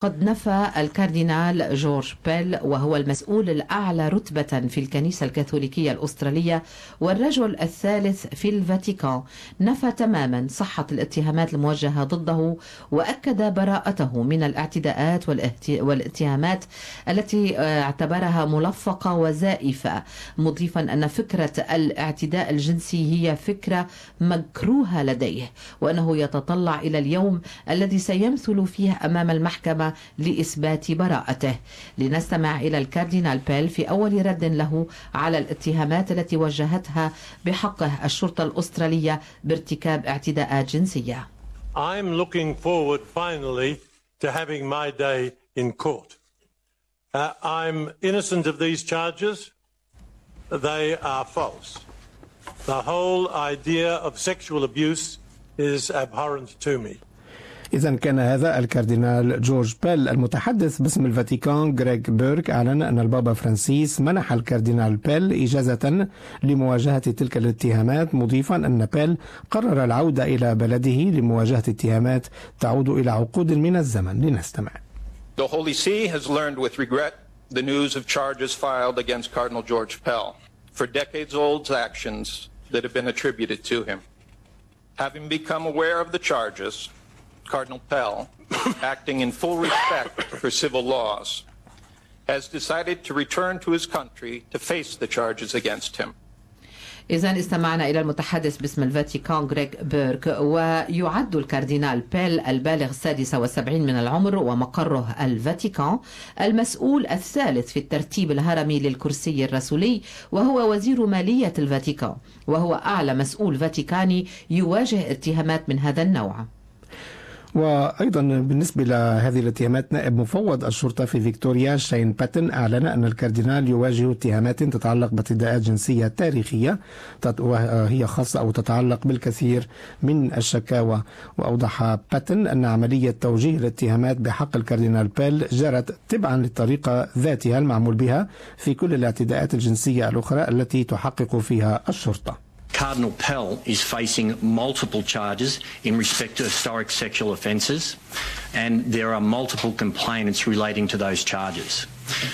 قد نفى الكاردينال جورج بيل، وهو المسؤول الأعلى رتبة في الكنيسة الكاثوليكية الأسترالية والرجل الثالث في الفاتيكان، نفى تماما صحة الاتهامات الموجهة ضده، وأكد براءته من الاعتداءات والاتهامات التي اعتبرها ملفقة وزائفة، مضيفا أن فكرة الاعتداء الجنسي هي فكرة مكروهة لديه، وأنه يتطلع إلى اليوم الذي سيمثل فيه أمام المحكمة لإثبات براءته. لنستمع إلى الكاردينال بيل في أول رد له على الاتهامات التي وجهتها بحقه الشرطة الأسترالية بارتكاب اعتداءات جنسية. I'm looking forward finally to having my day in court. I'm innocent of these charges. They are false. The whole idea of sexual abuse is abhorrent to me. إذن كان هذا الكاردينال جورج بيل. المتحدث باسم الفاتيكان غريغ بيرك أعلن أن البابا فرانسيس منح الكاردينال بيل إجازة لمواجهة تلك الاتهامات، مضيفا أن بيل قرر العودة إلى بلده لمواجهة اتهامات تعود إلى عقود من الزمن. لنستمع. The Holy See has learned with regret the news of charges filed against Cardinal George Pell for decades-old actions that have been attributed to him. Having become aware of the charges, Cardinal Pell, acting in full respect for civil laws, has decided to return to his country to face the charges against him. إذن استمعنا إلى المتحدث باسم الفاتيكان غريغ بيرك. ويعد الكاردينال بيل البالغ 76 من العمر ومقره الفاتيكان المسؤول الثالث في الترتيب الهرمي للكرسي الرسولي، وهو وزير مالية الفاتيكان، وهو أعلى مسؤول فاتيكاني يواجه اتهامات من هذا النوع. وأيضا بالنسبة لهذه الاتهامات، نائب مفوض الشرطة في فيكتوريا شين باتن أعلن أن الكاردينال يواجه اتهامات تتعلق باعتداءات جنسية تاريخية وهي خاصة أو تتعلق بالكثير من الشكاوى. وأوضح باتن أن عملية توجيه الاتهامات بحق الكاردينال بيل جرت تبعا للطريقة ذاتها المعمول بها في كل الاعتداءات الجنسية الأخرى التي تحقق فيها الشرطة. Cardinal Pell is facing multiple charges in respect to historic sexual offences, and there are multiple complainants relating to those charges.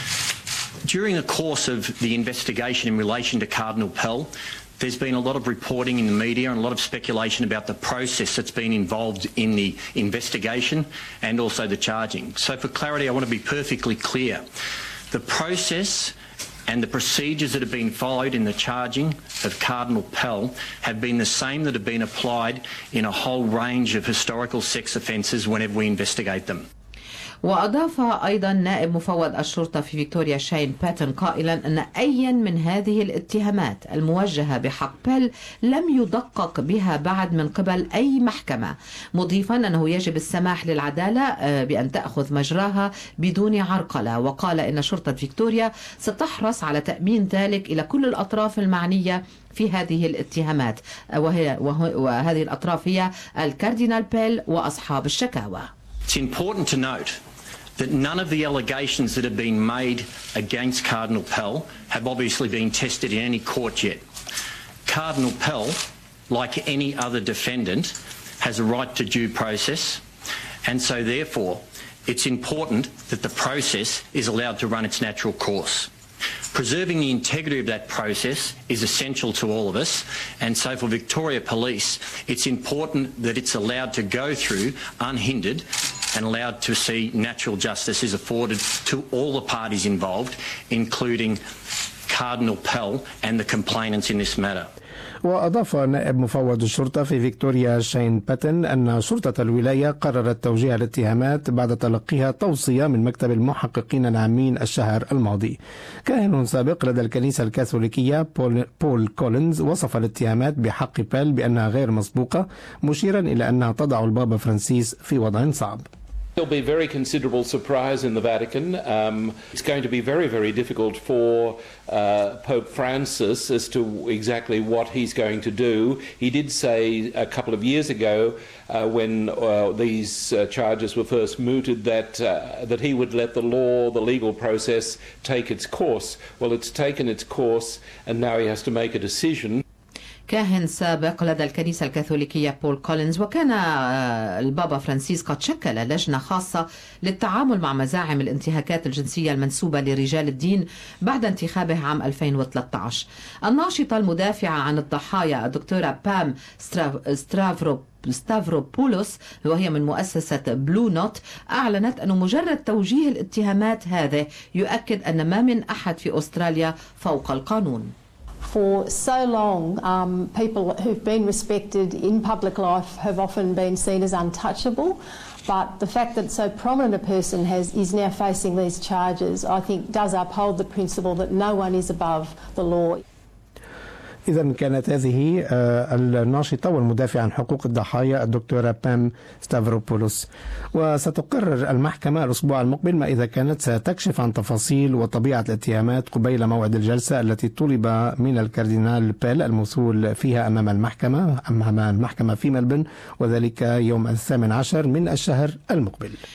During the course of the investigation in relation to Cardinal Pell, there's been a lot of reporting in the media and a lot of speculation about the process that's been involved in the investigation and also the charging. So for clarity, I want to be perfectly clear. The process and the procedures that have been followed in the charging of Cardinal Pell have been the same that have been applied in a whole range of historical sex offences whenever we investigate them. وأضاف أيضا نائب مفوض الشرطة في فيكتوريا شين باتن قائلا أن أي من هذه الاتهامات الموجهة بحق بيل لم يدقق بها بعد من قبل أي محكمة، مضيفا أنه يجب السماح للعدالة بأن تأخذ مجراها بدون عرقلة. وقال إن شرطة فيكتوريا ستحرص على تأمين ذلك إلى كل الأطراف المعنية في هذه الاتهامات، وهذه الأطراف هي الكاردينال بيل وأصحاب الشكاوى. It's important to note that none of the allegations that have been made against Cardinal Pell have obviously been tested in any court yet. Cardinal Pell, like any other defendant, has a right to due process, and so therefore it's important that the process is allowed to run its natural course. Preserving the integrity of that process is essential to all of us, and so for Victoria Police it's important that it's allowed to go through unhindered and allowed to see natural justice is afforded to all the parties involved, including Cardinal Pell and the complainants in this matter. وأضاف نائب مفوض الشرطة في فيكتوريا شين باتن أن شرطة الولاية قررت توجيه الاتهامات بعد تلقيها توصية من مكتب المحققين العامين الشهر الماضي. كاهن سابق لدى الكنيسة الكاثوليكية بول كولينز وصف الاتهامات بحق بيل بأنها غير مسبوقة، مشيرا إلى أنها تضع البابا فرانسيس في وضع صعب. There'll be very considerable surprise in the Vatican. It's going to be very, very difficult for Pope Francis as to exactly what he's going to do. He did say a couple of years ago when these charges were first mooted that he would let the law, the legal process, take its course. Well, it's taken its course, and now he has to make a decision. كاهن سابق لدى الكنيسة الكاثوليكية بول كولينز، وكان البابا فرانسيس قد شكل لجنة خاصة للتعامل مع مزاعم الانتهاكات الجنسية المنسوبة لرجال الدين بعد انتخابه عام 2013. الناشطة المدافعة عن الضحايا الدكتورة بام ستافروبولوس، وهي من مؤسسة بلو نوت، أعلنت أن مجرد توجيه الاتهامات هذه يؤكد أن ما من أحد في أستراليا فوق القانون. For so long, people who've been respected in public life have often been seen as untouchable, but the fact that so prominent a person is now facing these charges, I think, does uphold the principle that no one is above the law. إذا كانت هذه الناشطة والمدافعة عن حقوق الضحايا الدكتورة بام ستافروبولوس. وستقرر المحكمة الأسبوع المقبل ما إذا كانت ستكشف عن تفاصيل وطبيعة الاتهامات قبيل موعد الجلسة التي طلب من الكاردينال بيل الموصول فيها أمام المحكمة في ملبن، وذلك يوم 18 من الشهر المقبل.